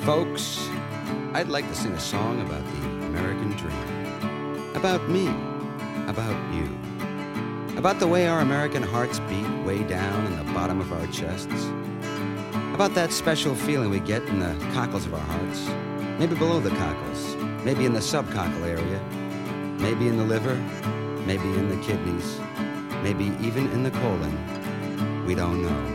Folks, I'd like to sing a song about the American dream. About me. About you. About the way our American hearts beat way down in the bottom of our chests. About that special feeling we get in the cockles of our hearts. Maybe below the cockles. Maybe in the subcockle area. Maybe in the liver. Maybe in the kidneys. Maybe even in the colon. We don't know.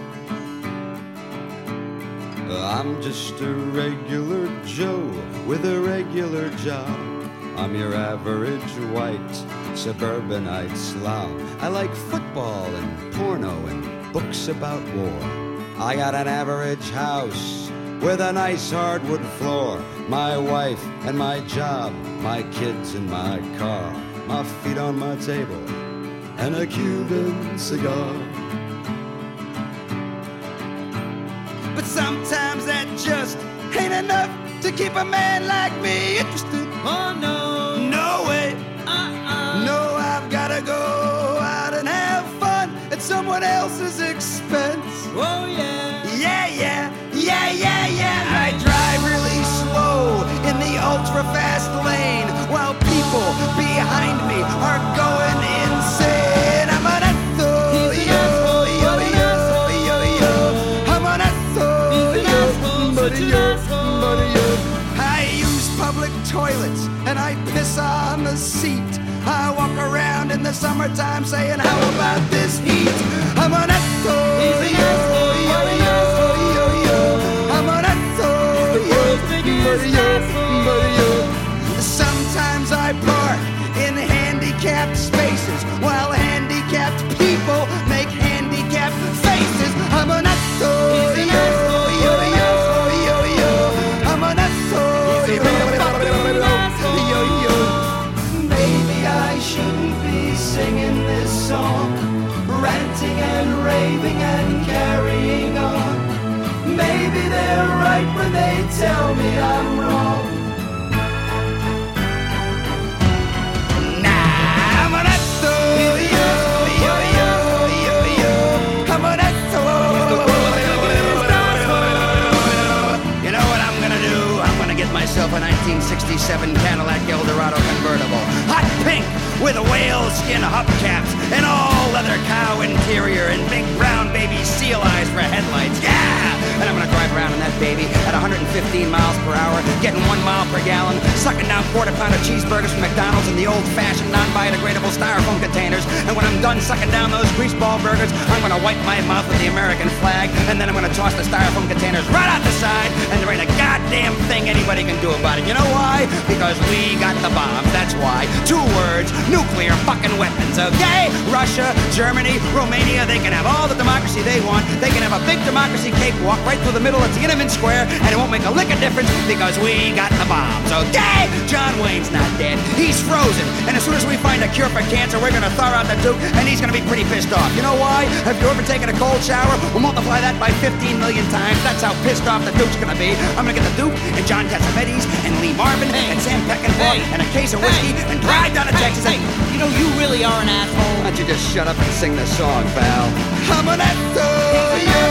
I'm just a regular Joe with a regular job. I'm your average white suburbanite slob. I like football and porno and books about war. I got an average house with a nice hardwood floor. My wife and my job, my kids and my car, my feet on my table, and a Cuban cigar. But sometimes that just ain't enough to keep a man like me interested. Oh no, no way. No, I've gotta go out and have fun at someone else's expense. Oh yeah. Yeah. I drive really slow in the ultra fast lane while people behind me are going insane. I'm an asshole, I'm an asshole, I use public toilets and I piss on the seat. I walk around in the summertime saying, how about this heat? I'm an asshole, I'm an asshole, sometimes I park in handicapped spaces while handicapped people make handicapped faces. I'm an asshole, I'm an asshole, maybe I shouldn't be singing this song, ranting and raving and carrying on. Maybe they're right when they tell me I'm wrong. Nah, I'm an asshole, I'm an asshole. You know what I'm gonna do? I'm gonna get myself a 1967 Cadillac Eldorado convertible, hot pink with whale skin hubcaps, an all-leather cow interior, and big brown baby seal eyes for headlights. Yeah! And I'm gonna drive around in that baby at 115 miles per hour, getting 1 mile per gallon, sucking down quarter-pounder cheeseburgers from McDonald's in the old-fashioned non-biodegradable styrofoam containers. And when I'm done sucking down those greaseball burgers, I'm gonna wipe my mouth with the American flag, and then I'm gonna toss the styrofoam containers right out the side, and there ain't a goddamn thing anybody can do about it. You know why? Because we got the bombs, that's why. 2 words, nuclear fucking weapons, okay? Russia, Germany, Romania, they can have all the democracy they want. They can have a big democracy cakewalk right through the middle of Tiananmen Square, and it won't make a lick of difference because we got the bombs, okay? John Wayne's not dead, he's frozen, and as soon as we find a cure for cancer, we're gonna thaw out the Duke, and he's gonna be pretty pissed off. You know why? Have you ever taken a cold shower? We'll multiply that by 15 million times. That's how pissed off the Duke's gonna be. I'm gonna get the Duke and John Cassavetes and Lee Marvin and Sam Peckinpah and a case of whiskey and drive down to Texas. You know, you really are an asshole. Why don't you just shut up and sing the song, pal? I'm an asshole,